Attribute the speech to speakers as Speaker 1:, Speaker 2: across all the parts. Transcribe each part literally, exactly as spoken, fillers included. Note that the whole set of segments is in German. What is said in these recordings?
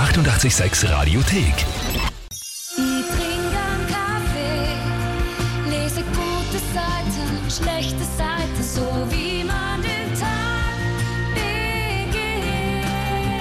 Speaker 1: achtundachtzig Komma sechs Radiothek.
Speaker 2: Ich trinke einen Kaffee, lese gute Seiten, schlechte Seiten, so wie man den Tag beginnt.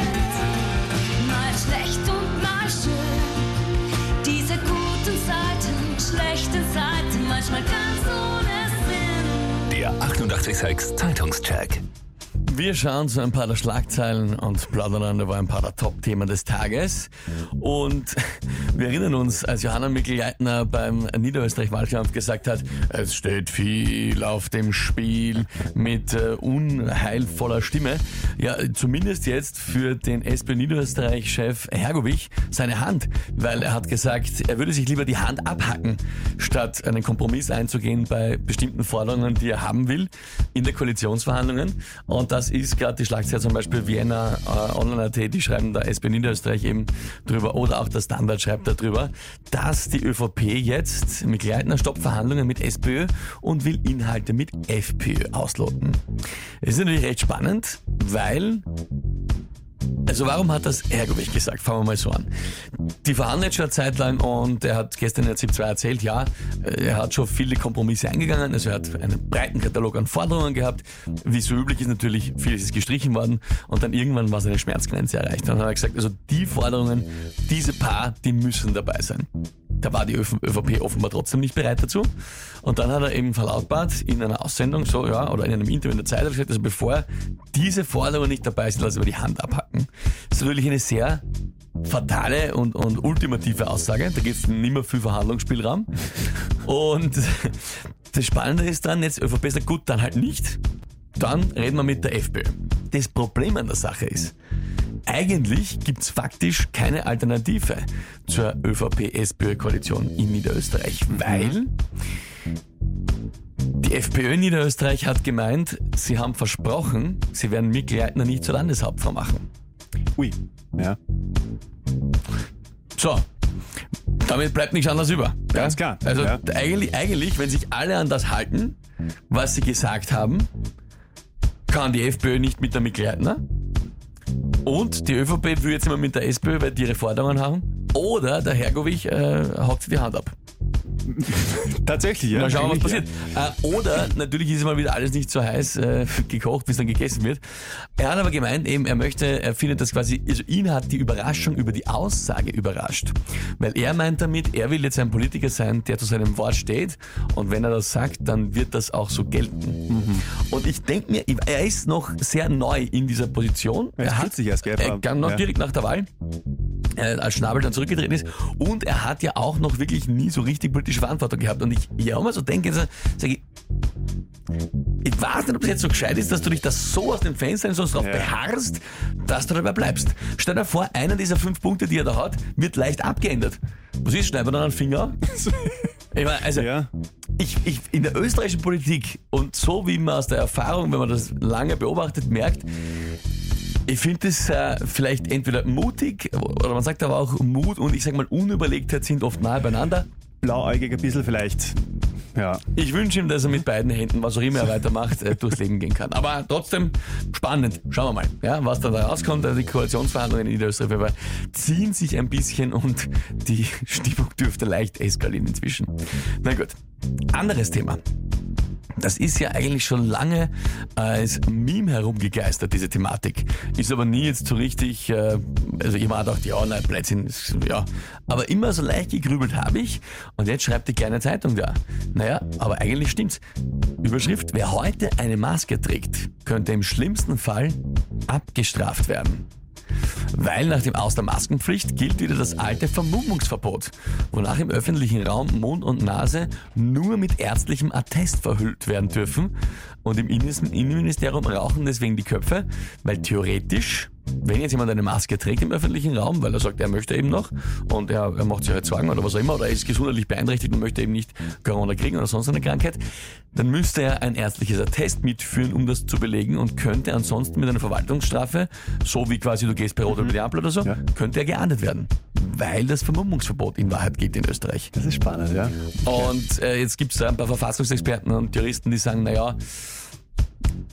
Speaker 2: Mal schlecht und mal schön, diese guten Seiten, schlechten Seiten, manchmal ganz ohne Sinn.
Speaker 1: Der achtundachtzig Komma sechs Zeitungscheck.
Speaker 3: Wir schauen zu ein paar der Schlagzeilen und plaudern über ein paar der Top-Themen des Tages. Und wir erinnern uns, als Johanna Mikl-Leitner beim Niederösterreich-Wahlkampf gesagt hat, es steht viel auf dem Spiel mit äh, unheilvoller Stimme. Ja, zumindest jetzt für den SPÖ-Niederösterreich-Chef Hergovich seine Hand, weil er hat gesagt, er würde sich lieber die Hand abhacken, statt einen Kompromiss einzugehen bei bestimmten Forderungen, die er haben will in der Koalitionsverhandlungen. Und das ist gerade die Schlagzeile, zum Beispiel Vienna äh, Online.at, die schreiben da SPÖ Niederösterreich eben drüber, oder auch der Standard schreibt darüber, dass die ÖVP jetzt mit Leitner stoppt Verhandlungen mit SPÖ und will Inhalte mit FPÖ ausloten. Es ist natürlich recht spannend, weil... Also warum hat das Hergovich gesagt? Fangen wir mal so an. Die verhandeln jetzt schon eine Zeit lang und er hat gestern in der ZIP zwei erzählt, ja, er hat schon viele Kompromisse eingegangen, also er hat einen breiten Katalog an Forderungen gehabt. Wie so üblich ist natürlich, vieles ist gestrichen worden und dann irgendwann war seine Schmerzgrenze erreicht. Dann hat er gesagt, also die Forderungen, diese paar, die müssen dabei sein. Da war die ÖVP offenbar trotzdem nicht bereit dazu. Und dann hat er eben verlautbart in einer Aussendung, so ja, oder in einem Interview in der Zeit, hat er gesagt, also bevor diese Forderungen nicht dabei sind, lass über die Hand abhacken. Das ist natürlich eine sehr fatale und, und ultimative Aussage. Da gibt es nicht mehr viel Verhandlungsspielraum. Und das Spannende ist dann, jetzt ÖVP sagt, gut, dann halt nicht. Dann reden wir mit der FPÖ. Das Problem an der Sache ist, eigentlich gibt's faktisch keine Alternative zur ÖVP-SPÖ-Koalition in Niederösterreich, weil die FPÖ in Niederösterreich hat gemeint, sie haben versprochen, sie werden Mikl-Leitner nicht zur Landeshauptfrau machen.
Speaker 4: Ui, ja.
Speaker 3: So, damit bleibt nichts anderes über.
Speaker 4: Ganz klar.
Speaker 3: Also
Speaker 4: ja.
Speaker 3: eigentlich, eigentlich, wenn sich alle an das halten, was sie gesagt haben, kann die FPÖ nicht mit der Mikl-Leitner. Und die ÖVP will jetzt immer mit der SPÖ, weil die ihre Forderungen haben. Oder der Hergovich äh, hockt sich die Hand ab.
Speaker 4: Tatsächlich, ja.
Speaker 3: Mal schauen, was passiert.
Speaker 4: Ja.
Speaker 3: Äh, oder natürlich ist mal wieder alles nicht so heiß äh, gekocht, bis dann gegessen wird. Er hat aber gemeint, eben, er möchte, er findet das quasi, also ihn hat die Überraschung über die Aussage überrascht. Weil er meint damit, er will jetzt ein Politiker sein, der zu seinem Wort steht. Und wenn er das sagt, dann wird das auch so gelten. Mhm. Und ich denke mir, er ist noch sehr neu in dieser Position.
Speaker 4: Er, er hat sich erst, gell?
Speaker 3: Er kann noch ja. direkt nach der Wahl, äh, als Schnabel dann zurückgetreten ist. Und er hat ja auch noch wirklich nie so richtig politische Verantwortung gehabt. Und ich ja immer so denke, sage ich, ich weiß nicht, ob es jetzt so gescheit ist, dass du dich das so aus dem Fenster und sonst drauf ja. beharrst, dass du dabei bleibst. Stell dir vor, einer dieser fünf Punkte, die er da hat, wird leicht abgeändert. Was ist, schneiden wir dann einen Finger? Ich meine, also,
Speaker 4: ja.
Speaker 3: ich, ich, in der österreichischen Politik und so wie man aus der Erfahrung, wenn man das lange beobachtet, merkt, ich finde es äh, vielleicht entweder mutig oder man sagt aber auch Mut und ich sag mal Unüberlegtheit sind oft nahe beieinander.
Speaker 4: Blauäugig ein bisschen vielleicht. Ja.
Speaker 3: Ich wünsche ihm, dass er mit beiden Händen, was auch immer er weitermacht, äh, durchs Leben gehen kann. Aber trotzdem spannend. Schauen wir mal, ja, was dann da rauskommt. Also die Koalitionsverhandlungen in Niederösterreich ziehen sich ein bisschen und die Stimmung dürfte leicht eskalieren inzwischen. Na gut, anderes Thema. Das ist ja eigentlich schon lange als Meme herumgegeistert, diese Thematik. Ist aber nie jetzt so richtig, äh, also immer hat auch die oh nein, Blödsinn, ja. Aber immer so leicht gegrübelt habe ich und jetzt schreibt die kleine Zeitung da. Naja, aber eigentlich stimmt's. Überschrift, wer heute eine Maske trägt, könnte im schlimmsten Fall abgestraft werden. Weil nach dem Aus der Maskenpflicht gilt wieder das alte Vermummungsverbot, wonach im öffentlichen Raum Mund und Nase nur mit ärztlichem Attest verhüllt werden dürfen und im Innenministerium rauchen deswegen die Köpfe, weil theoretisch, wenn jetzt jemand eine Maske trägt im öffentlichen Raum, weil er sagt, er möchte eben noch und er, er macht sich halt Sorgen oder was auch immer oder er ist gesundheitlich beeinträchtigt und möchte eben nicht Corona kriegen oder sonst eine Krankheit, dann müsste er ein ärztliches Attest mitführen, um das zu belegen und könnte ansonsten mit einer Verwaltungsstrafe, so wie quasi du gehst bei Rot über die Ampel oder so, ja. könnte er geahndet werden. Weil das Vermummungsverbot in Wahrheit gilt in Österreich.
Speaker 4: Das ist spannend, ja.
Speaker 3: Und äh, jetzt gibt es ein paar Verfassungsexperten und Juristen, die sagen, naja,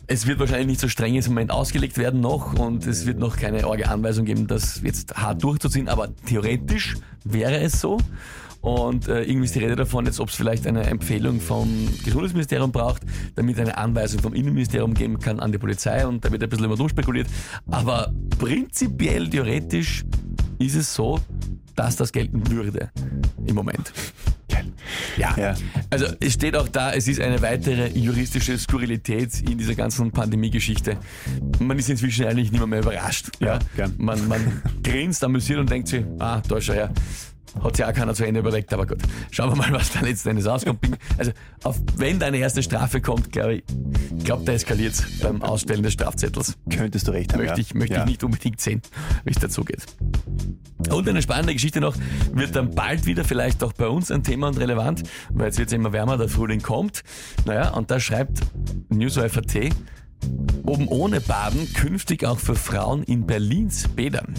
Speaker 3: Es wird wahrscheinlich nicht so streng im Moment ausgelegt werden noch und es wird noch keine arge Anweisung geben, das jetzt hart durchzuziehen, aber theoretisch wäre es so. Und äh, irgendwie ist die Rede davon jetzt, ob es vielleicht eine Empfehlung vom Gesundheitsministerium braucht, damit eine Anweisung vom Innenministerium geben kann an die Polizei und da wird ein bisschen immer durchspekuliert. Aber prinzipiell, theoretisch ist es so, dass das gelten würde im Moment. Ja. ja, also es steht auch da, es ist eine weitere juristische Skurrilität in dieser ganzen Pandemie-Geschichte. Man ist inzwischen eigentlich nicht mehr, mehr überrascht. Ja, ja. Man, man grinst, amüsiert und denkt sich, ah, da schau her. Hat sich auch keiner zu Ende überlegt, aber gut. Schauen wir mal, was da letzten Endes rauskommt. Also, auf, wenn deine erste Strafe kommt, glaube ich, glaub, da eskaliert es beim Ausstellen des Strafzettels.
Speaker 4: Könntest du recht haben,
Speaker 3: Möchte ich,
Speaker 4: ja.
Speaker 3: möchte
Speaker 4: ja.
Speaker 3: ich nicht unbedingt sehen, wie es dazu geht. Und eine spannende Geschichte noch, wird dann bald wieder vielleicht auch bei uns ein Thema und relevant, weil jetzt wird es immer wärmer, der Frühling kommt. Naja, und da schreibt NewsOFAT, oben ohne Baden künftig auch für Frauen in Berlins Bädern.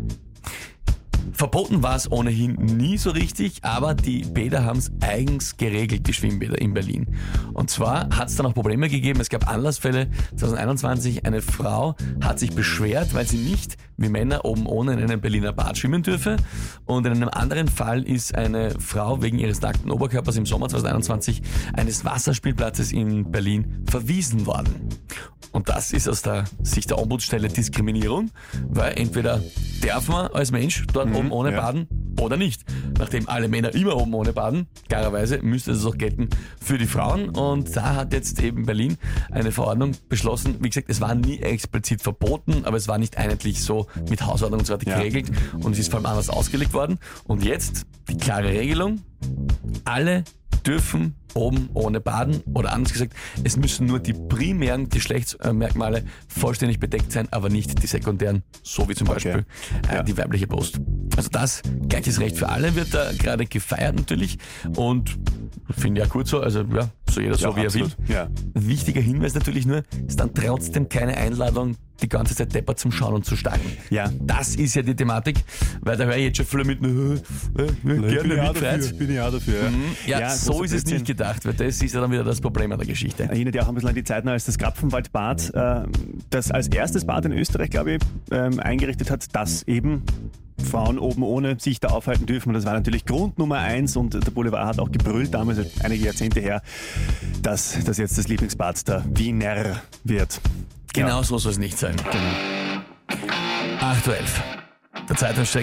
Speaker 3: Verboten war es ohnehin nie so richtig, aber die Bäder haben es eigens geregelt, die Schwimmbäder in Berlin. Und zwar hat es dann auch Probleme gegeben. Es gab Anlassfälle zwanzig einundzwanzig. Eine Frau hat sich beschwert, weil sie nicht wie Männer oben ohne in einem Berliner Bad schwimmen dürfe. Und in einem anderen Fall ist eine Frau wegen ihres nackten Oberkörpers im Sommer zwanzig einundzwanzig eines Wasserspielplatzes in Berlin verwiesen worden. Und das ist aus der Sicht der Ombudsstelle Diskriminierung, weil entweder darf man als Mensch dort mhm, oben ohne ja. baden oder nicht. Nachdem alle Männer immer oben ohne baden, klarerweise müsste es auch gelten für die Frauen. Und da hat jetzt eben Berlin eine Verordnung beschlossen. Wie gesagt, es war nie explizit verboten, aber es war nicht einheitlich so mit Hausordnung und so weiter ja. geregelt. Und es ist vor allem anders ausgelegt worden. Und jetzt die klare Regelung, alle dürfen oben ohne baden oder anders gesagt, es müssen nur die primären Geschlechtsmerkmale vollständig bedeckt sein, aber nicht die sekundären, so wie zum
Speaker 4: okay.
Speaker 3: Beispiel äh, ja. die weibliche Brust. Also das, gleiches Recht für alle wird da gerade gefeiert natürlich und finde ich ja gut so, also ja, so jeder so
Speaker 4: ja,
Speaker 3: wie
Speaker 4: absolut.
Speaker 3: er will.
Speaker 4: Ja.
Speaker 3: Wichtiger Hinweis natürlich nur, ist dann trotzdem keine Einladung, die ganze Zeit deppert zum Schauen und zu steigen.
Speaker 4: Ja.
Speaker 3: Das ist ja die Thematik, weil da höre ich jetzt schon viele mit, äh, äh, gerne mitfreit.
Speaker 4: Bin ich auch dafür. Ja,
Speaker 3: mhm. ja, ja so ist es nicht gedacht, weil das ist ja dann wieder das Problem an der Geschichte.
Speaker 4: Erinnert ja auch ein bisschen an die Zeiten, als das Krapfenwaldbad, äh, das als erstes Bad in Österreich, glaube ich, ähm, eingerichtet hat, dass eben Frauen oben ohne sich da aufhalten dürfen. Und das war natürlich Grund Nummer eins und der Boulevard hat auch gebrüllt, damals einige Jahrzehnte her, dass das jetzt das Lieblingsbad der Wiener wird.
Speaker 3: Genau
Speaker 4: ja.
Speaker 3: so soll es nicht sein.
Speaker 4: Genau.
Speaker 3: acht Uhr elf. Der Zeitungscheck.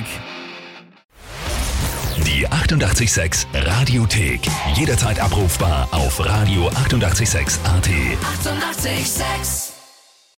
Speaker 1: Die achtundachtzig Komma sechs Radiothek. Jederzeit abrufbar auf radio achtundachtzig Komma sechs A T.
Speaker 2: achtundachtzig Komma sechs